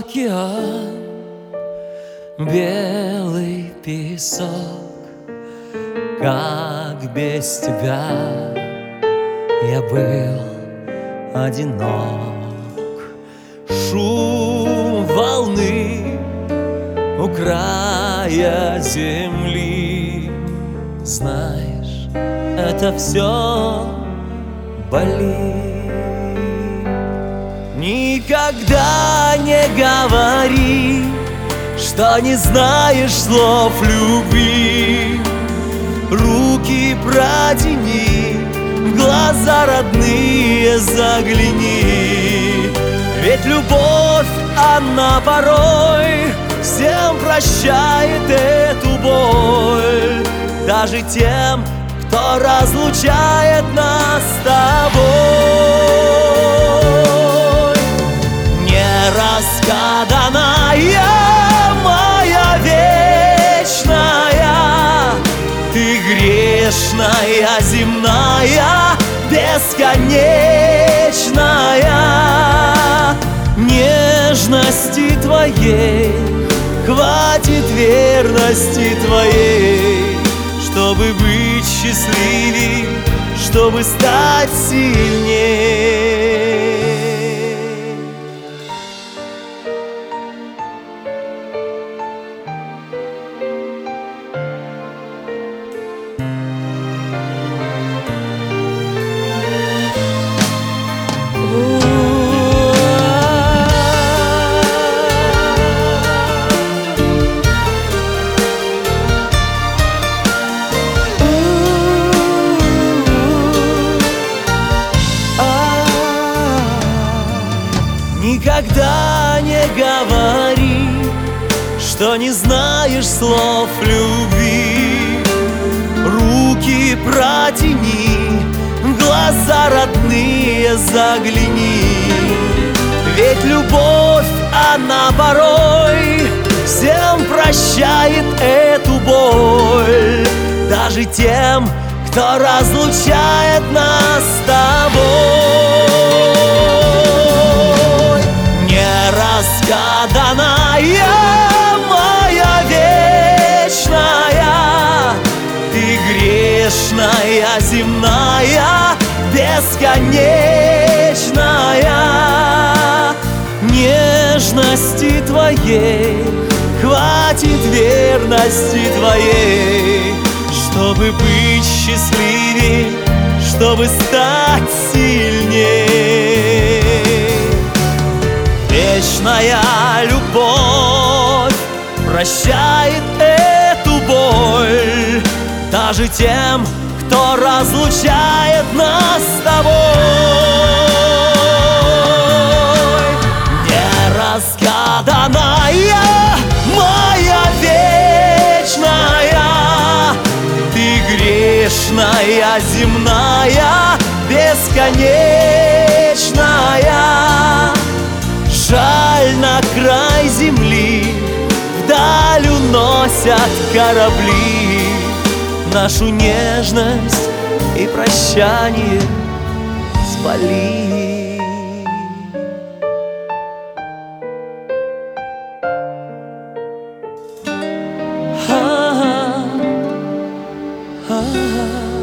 океан, белый песок. Как без тебя я был одинок. Шум волны у края земли. Знаешь, это все болит. Никогда не говори, что не знаешь слов любви. Руки протяни, в глаза родные загляни. Ведь любовь, она порой всем прощает эту боль, даже тем, кто разлучает нас с тобой. Нераскаданная моя вечная, ты грешная, земная, бесконечная. Нежности твоей хватит, верности твоей, чтобы быть счастливей, чтобы стать сильней. Никогда не говори, что не знаешь слов любви. Руки протяни, в глаза родные загляни. Ведь любовь, она порой всем прощает эту боль, даже тем, кто разлучает нас с тобой. Нераскаданная моя вечная, ты грешная, земная, бесконечная. Нежности твоей хватит, верности твоей, чтобы быть счастливей, чтобы стать сильней. Вечная любовь прощает эту боль, даже тем, кто разлучает нас с тобой. Неразгаданная моя вечная, ты грешная, земная, бесконечная. Жаль, на край земли вдаль уносят корабли нашу нежность и прощание спали. А-а-а.